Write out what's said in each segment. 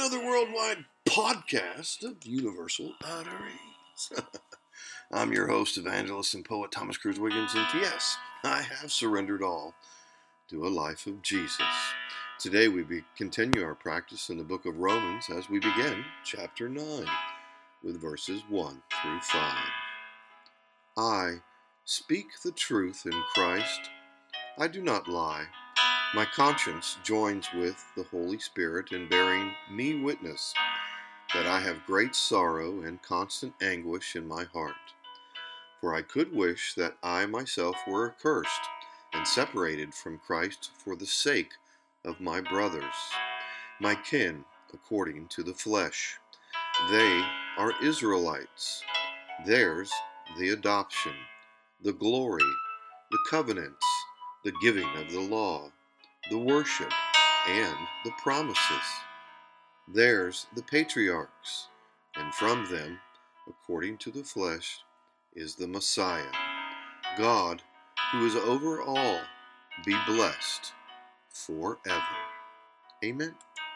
another worldwide podcast of Universal Utterings. I'm your host, evangelist, and poet Thomas Cruz Wiggins, and yes, I have surrendered all to a life of Jesus. Today we continue our practice in the book of Romans as we begin chapter 9 with verses 1 through 5. I speak the truth in Christ. I do not lie. My conscience joins with the Holy Spirit in bearing me witness that I have great sorrow and constant anguish in my heart. For I could wish that I myself were accursed and separated from Christ for the sake of my brothers, my kin according to the flesh. They are Israelites. Theirs the adoption, the glory, the covenants, the giving of the law, the worship, and the promises. Theirs the patriarchs, and from them, according to the flesh, is the Messiah. God, who is over all, be blessed forever. Amen.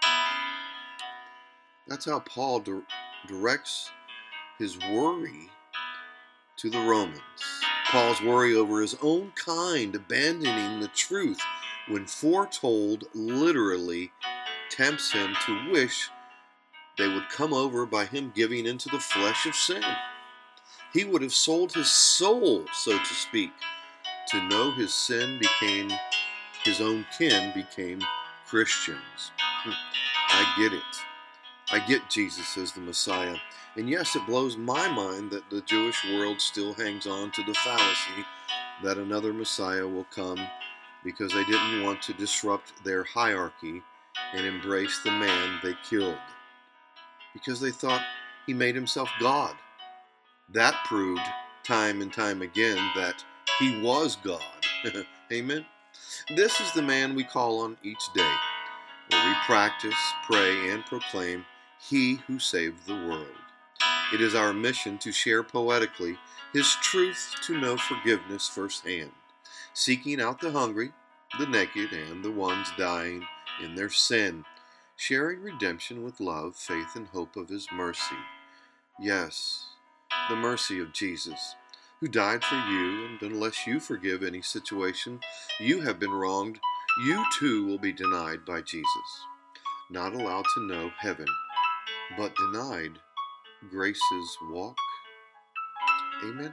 That's how Paul directs his worry to the Romans. Paul's worry over his own kind abandoning the truth when foretold literally tempts him to wish they would come over by him giving into the flesh of sin. He would have sold his soul, so to speak, to know his sin became, his own kin became Christians. I get it. I get Jesus as the Messiah. And yes, it blows my mind that the Jewish world still hangs on to the fallacy that another Messiah will come because they didn't want to disrupt their hierarchy and embrace the man they killed. Because they thought he made himself God. That proved time and time again that he was God. Amen? This is the man we call on each day, where we practice, pray, and proclaim He who saved the world. It is our mission to share poetically His truth to know forgiveness firsthand, seeking out the hungry, the naked, and the ones dying in their sin, sharing redemption with love, faith, and hope of His mercy. Yes, the mercy of Jesus, who died for you, and unless you forgive any situation you have been wronged, you too will be denied by Jesus, not allowed to know heaven, but denied grace's walk. Amen.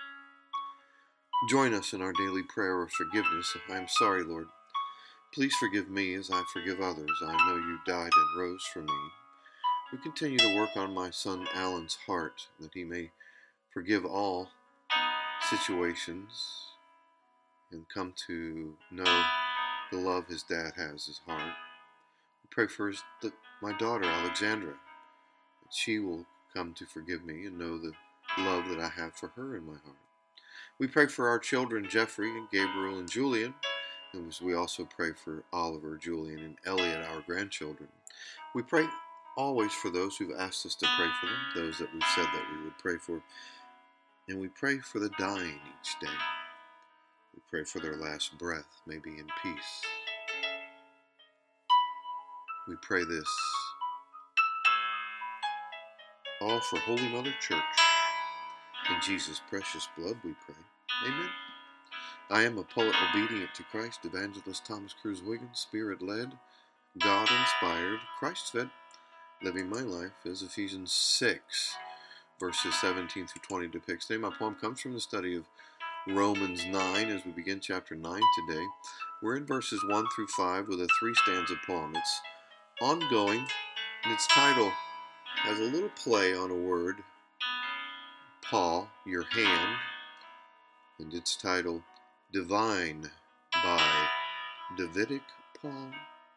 Join us in our daily prayer of forgiveness. I am sorry, Lord. Please forgive me as I forgive others. I know you died and rose for me. We continue to work on my son Alan's heart, that he may forgive all situations and come to know the love his dad has his heart. We pray for my daughter Alexandra, that she will come to forgive me and know the love that I have for her in my heart. We pray for our children Jeffrey and Gabriel and Julian, and we also pray for Oliver, Julian, and Elliot, our grandchildren. We pray always for those who've asked us to pray for them, those that we've said that we would pray for, and we pray for the dying each day. We pray for their last breath may be in peace. We pray this all for Holy Mother Church. In Jesus' precious blood we pray. Amen. I am a poet obedient to Christ, evangelist Thomas Cruz Wiggins, Spirit-led, God-inspired, Christ-fed, living my life as Ephesians 6, verses 17 through 20 depicts. Today my poem comes from the study of Romans 9 as we begin chapter 9 today. We're in verses 1 through 5 with a 3-stanza poem. It's ongoing, and its title has a little play on a word, Paul, your hand, and it's titled Divine by Davidic Paul.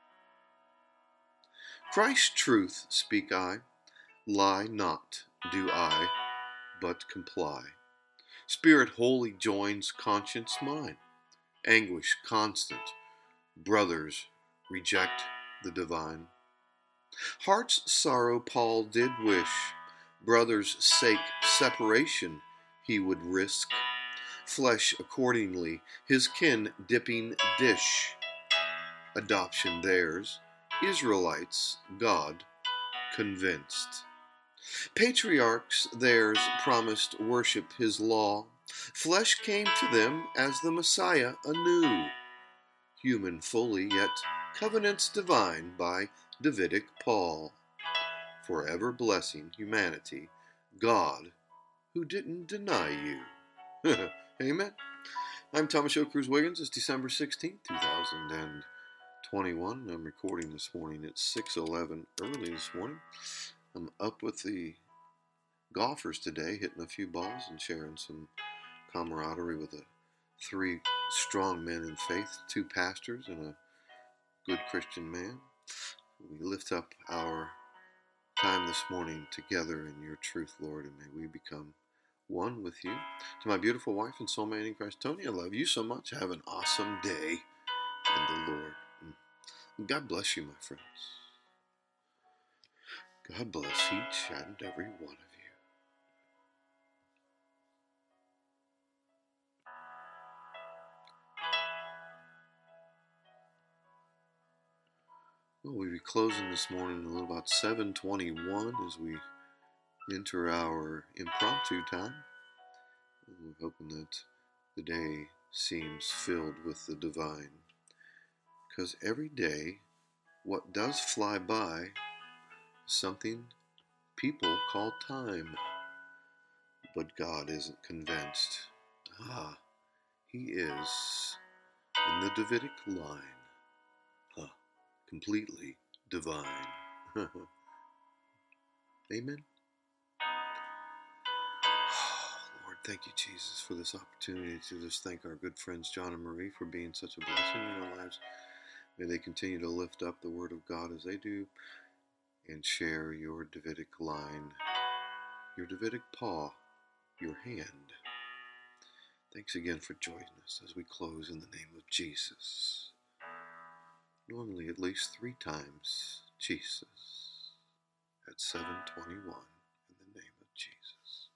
Christ's truth speak I, lie not do I, but comply. Spirit holy joins conscience mine, anguish constant, brothers reject the divine. Heart's sorrow Paul did wish, brothers' sake separation he would risk, flesh accordingly his kin dipping dish. Adoption theirs, Israelites, God, convinced. Patriarchs theirs promised worship his law. Flesh came to them as the Messiah anew. Human fully, yet covenants divine by Davidic Paul. Forever blessing humanity, God who didn't deny you. Amen. I'm Thomas O. Cruz Wiggins. It's December 16th, 2021. I'm recording this morning at 6:11 early this morning. I'm up with the golfers today, hitting a few balls and sharing some camaraderie with three strong men in faith, two pastors and a good Christian man. We lift up our time this morning together in your truth, Lord, and may we become one with you. To my beautiful wife and soulmate in Christ, Tony, I love you so much. Have an awesome day in the Lord. And God bless you, my friends. God bless each and every one of you. Well, we'll be closing this morning a little about 7:21 as we enter our impromptu time. We're hoping that the day seems filled with the divine. Because every day, what does fly by is something people call time. But God isn't convinced. He is in the Davidic line. Completely divine. Amen. Lord, thank you, Jesus, for this opportunity to just thank our good friends John and Marie for being such a blessing in our lives. May they continue to lift up the Word of God as they do and share your Davidic line, your Davidic paw, your hand. Thanks again for joining us as we close in the name of Jesus. Normally at least 3 times Jesus at 7:21 in the name of Jesus.